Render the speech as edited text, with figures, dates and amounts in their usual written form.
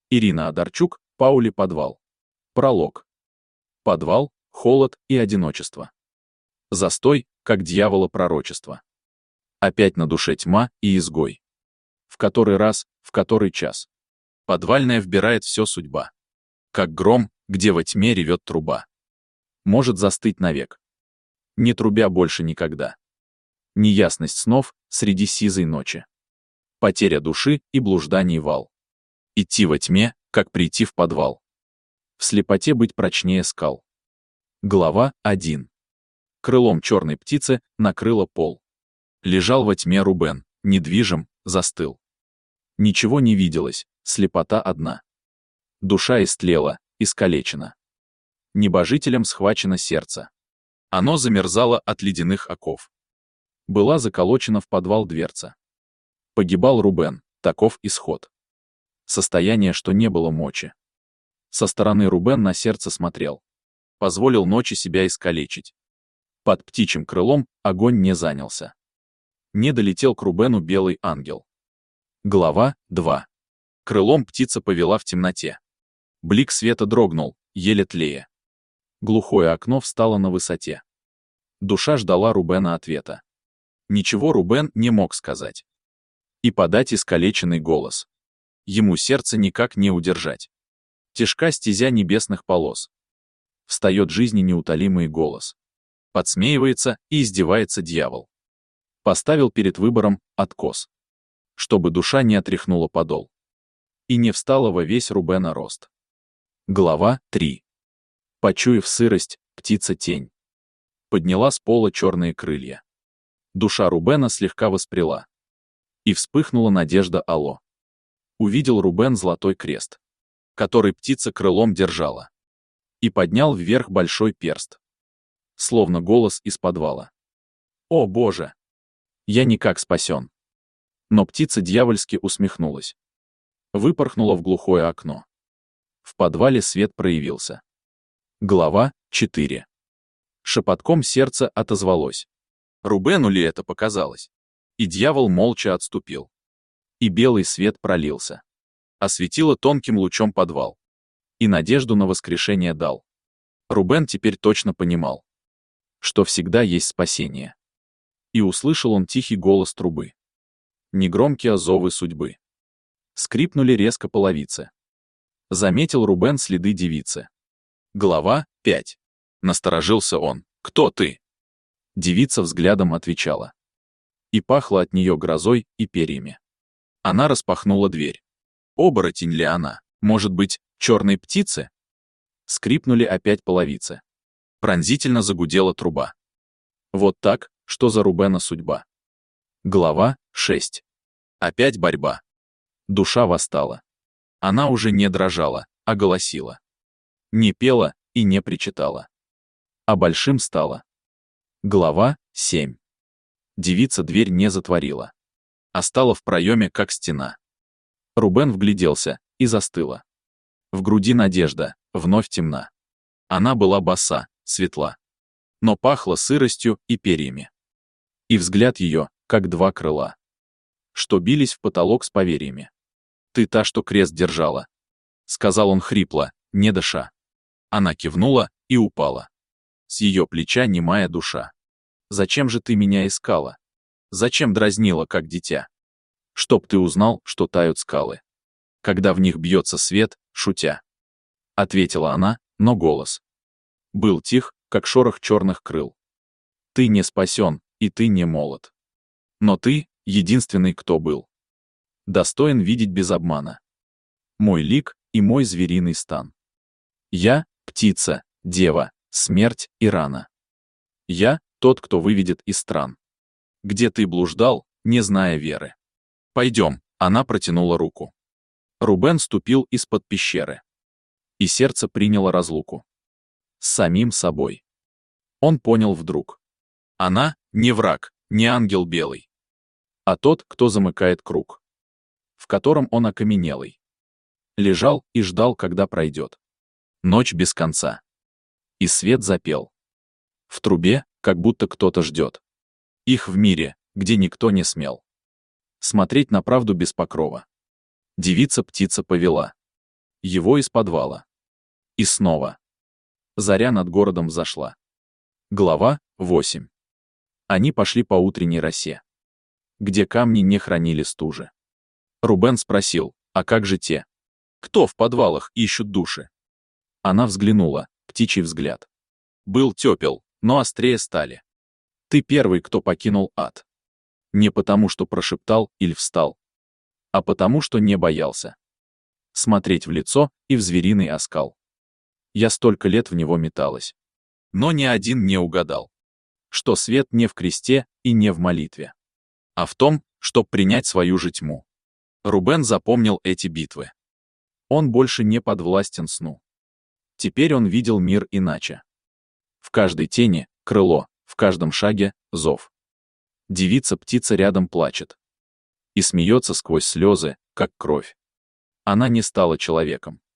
Ирина Одарчук, Паули подвал. Пролог. Подвал, холод и одиночество. Застой, как дьявола пророчество. Опять на душе тьма и изгой. В который раз, в который час. Подвальная вбирает все судьба. Как гром, где во тьме ревет труба. Может застыть навек. Не трубя больше никогда. Неясность снов среди сизой ночи. Потеря души и блужданий вал. Идти во тьме, как прийти в подвал. В слепоте быть прочнее скал. Глава 1. Крылом черной птицы накрыло пол. Лежал во тьме Рубен, недвижим, застыл. Ничего не виделось, слепота одна. Душа истлела, искалечена. Небожителем схвачено сердце. Оно замерзало от ледяных оков. Была заколочена в подвал дверца. Погибал Рубен, таков исход. Состояние, что не было мочи. Со стороны Рубен на сердце смотрел. Позволил ночи себя искалечить. Под птичьим крылом огонь не занялся. Не долетел к Рубену белый ангел. Глава 2. Крылом птица повела в темноте. Блик света дрогнул, еле тлея. Глухое окно встало на высоте. Душа ждала Рубена ответа. Ничего Рубен не мог сказать. И подать искалеченный голос. Ему сердце никак не удержать. Тяжка стезя небесных полос. Встает жизни неутолимый голос. Подсмеивается и издевается дьявол. Поставил перед выбором откос. Чтобы душа не отряхнула подол. И не встала во весь Рубена рост. Глава 3. Почуяв сырость, птица тень. Подняла с пола черные крылья. Душа Рубена слегка воспряла. И вспыхнула надежда алло. Увидел Рубен золотой крест, который птица крылом держала. И поднял вверх большой перст. Словно голос из подвала. «О, Боже! Я никак спасен!» Но птица дьявольски усмехнулась. Выпорхнула в глухое окно. В подвале свет проявился. Глава 4. Шепотком сердце отозвалось. Рубену ли это показалось? И дьявол молча отступил. И белый свет пролился. Осветило тонким лучом подвал. И надежду на воскрешение дал. Рубен теперь точно понимал, что всегда есть спасение. И услышал он тихий голос трубы. Негромкие зовы судьбы. Скрипнули резко половицы. Заметил Рубен следы девицы. Глава 5. Насторожился он. «Кто ты?» Девица взглядом отвечала. И пахло от нее грозой и перьями. Она распахнула дверь. Оборотень ли она? Может быть, черной птицы? Скрипнули опять половицы. Пронзительно загудела труба. Вот так, что за Рубена судьба. Глава 6. Опять борьба. Душа восстала. Она уже не дрожала, а голосила. Не пела и не причитала. А большим стала. Глава 7. Девица дверь не затворила. А стала в проеме, как стена. Рубен вгляделся и застыла. В груди надежда, вновь темна. Она была боса, светла. Но пахла сыростью и перьями. И взгляд ее, как два крыла, что бились в потолок с поверьями. «Ты та, что крест держала», — сказал он хрипло, не дыша. Она кивнула и упала. С ее плеча немая душа. «Зачем же ты меня искала? Зачем дразнила, как дитя? Чтоб ты узнал, что тают скалы, когда в них бьется свет, шутя». Ответила она, но голос был тих, как шорох черных крыл. «Ты не спасен, и ты не молод. Но ты — единственный, кто был. Достоин видеть без обмана мой лик и мой звериный стан. Я — птица, дева, смерть и рана. Я — тот, кто выведет из стран, где ты блуждал, не зная веры. Пойдем», — она протянула руку. Рубен ступил из-под пещеры. И сердце приняло разлуку. С самим собой. Он понял вдруг. Она — не враг, не ангел белый, а тот, кто замыкает круг, в котором он окаменелый. Лежал и ждал, когда пройдет ночь без конца. И свет запел. В трубе, как будто кто-то ждет. Их в мире, где никто не смел смотреть на правду без покрова. Девица-птица повела. его из подвала. И снова. Заря над городом взошла. Глава 8. Они пошли по утренней росе, где камни не хранили стужи. Рубен спросил, а как же те, кто в подвалах ищут души? Она взглянула, птичий взгляд. Был тепел, но острее стали. Ты первый, кто покинул ад. Не потому, что прошептал или встал, а потому, что не боялся смотреть в лицо и в звериный оскал. Я столько лет в него металась, но ни один не угадал, что свет не в кресте и не в молитве, а в том, чтоб принять свою же тьму. Рубен запомнил эти битвы. Он больше не подвластен сну. Теперь он видел мир иначе. В каждой тени — крыло, в каждом шаге — зов. Девица-птица рядом плачет и смеется сквозь слезы, как кровь. Она не стала человеком.